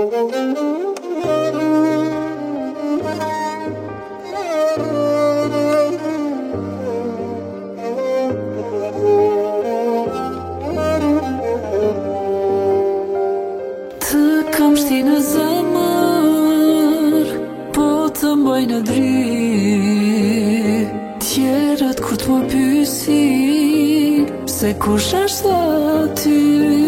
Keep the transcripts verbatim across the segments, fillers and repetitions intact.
Të kam shti në zemër, po të mbaj në dritë. Tjerët kur t'ma pyesin pse kush është aty,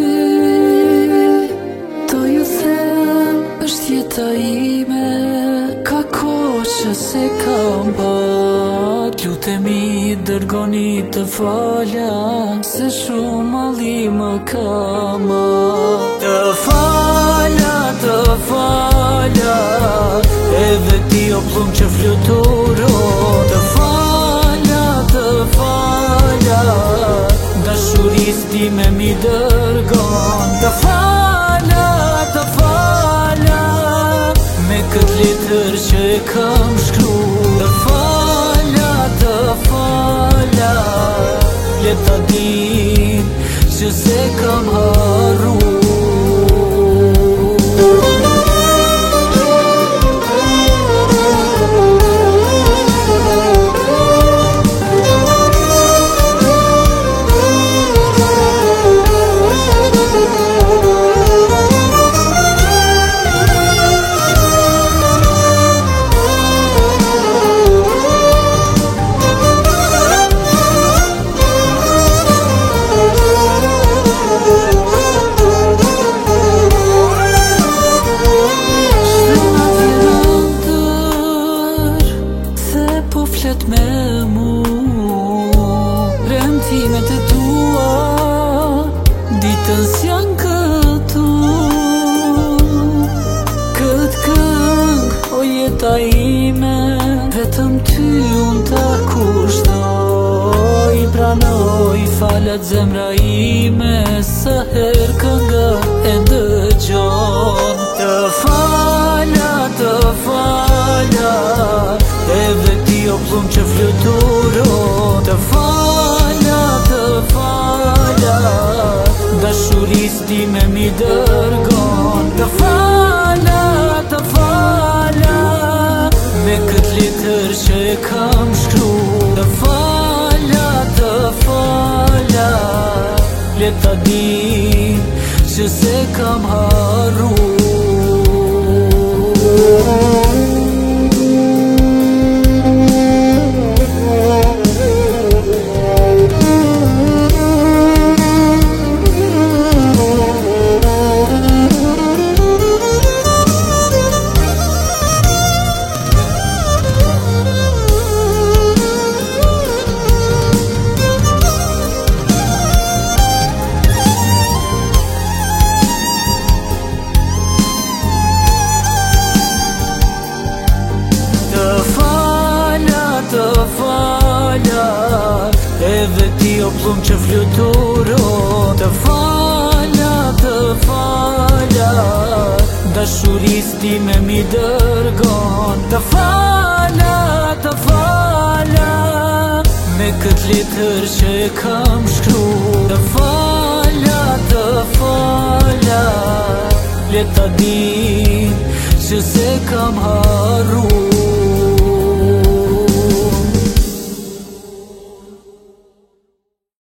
do ju them është jeta ime, ka kohë që se kam pat. Lutemi dërgoni të falja, se shumë malli më kama. Të falja, të falja, edhe ti o plum që fluturo. Të falja, të falja, dashuris ti me mi dërgon. Të falja, të falja, me këtë letër që e kam shkru. Të falja, të falja, leta din që se kam harru. Me mu, remtimet e tua, ditës janë këtu. Këtë këng, o jeta ime, vetëm ty unë ta kushtoj. Pranoj falat zemra ime, sa her kënga e dëgjon. Të falja, të falja, edhe ti o plum që fluturo. Të falja, të falja, dashuris ti me mi dërgon. Të falja, të falja, me këtë letër që e kam shkru. Të falja, të falja, leta din që se kam harru. Të falja, edhe ti o plum që fluturo. Të falja, të falja, dashuris ti me mi dërgon. Të falja, të falja, me këtë letër që e kam shkru. Të falja, të falja, leta din që se kam harru.